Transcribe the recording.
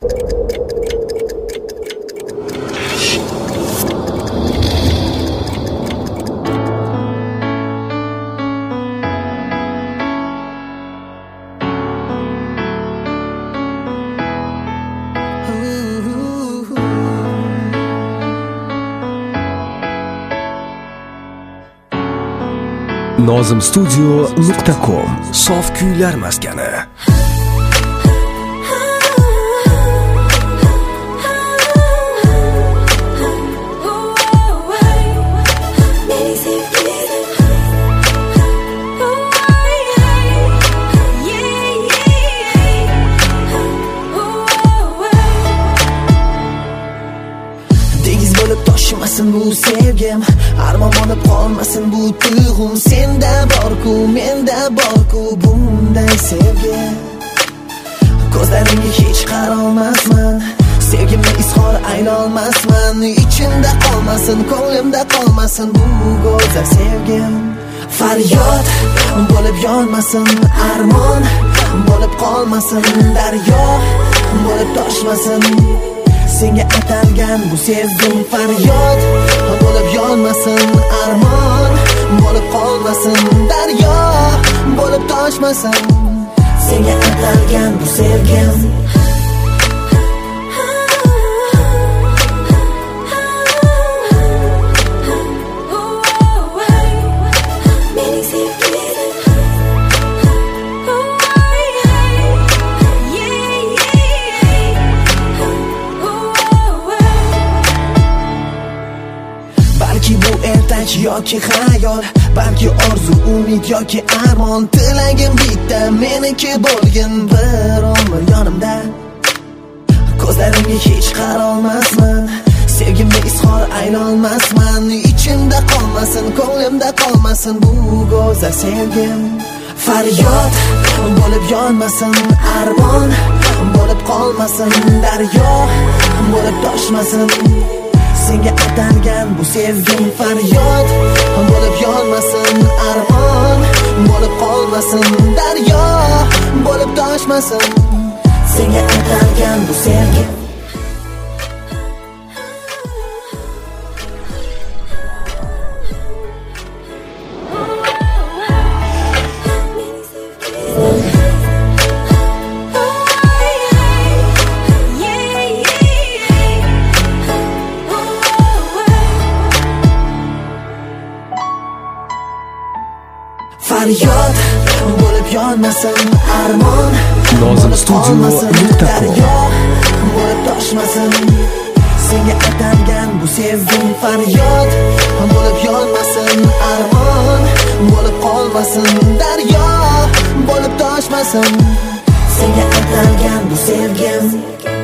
nozimstudio.com sof kuylar maskani. Toshmasin bu sevgim, armon olib qolmasin bu tuyg'um. Senda bor-ku, menda bor-ku bunday sevgi. Ko'zlaringga hech qarolmasman, sevgimni izhor aytolmasman. Ichimda qolmasin, ko'nglimda qolmasin bu go'zal sevgim. Faryod bo'lib yonmasin, armon bo'lib qolmasin, daryo bo'lib toshmasin. Senga atalgan bu sevgim faryod bo'lib yonmasin, armon bo'lib qolmasin, daryo bo'lib toshmasin. Senga atalgan bu sevgim. Balki bu ertak yoki xayol, balki orzu, umid yoki armon. Tilagim bitta, meniki bo'lgin bir umr yonimda. Ko'zlarimga hech qarolmasman, sevgimni izhor aytolmasman. Ichimda qolmasin, ko'nglimda qolmasin bu go'zal sevgim. Faryod bo'lib yonmasin, armon bo'lib qolmasin, daryo bo'lib toshmasin. Senga atalgan bu sevgim faryod bo'lib yonmasin, armon bo'lib qolmasin, daryo bo'lib toshmasin. Senga atalgan bu sevgim. Faryod bo'lib yonmasin, armon nozimstudio.com bo'lib toshmasin. Senga atalgan bu sevgim faryod bo'lib yonmasin, armon bo'lib qolmasin, daryo bo'lib toshmasin. Senga atalgan bu sevgim.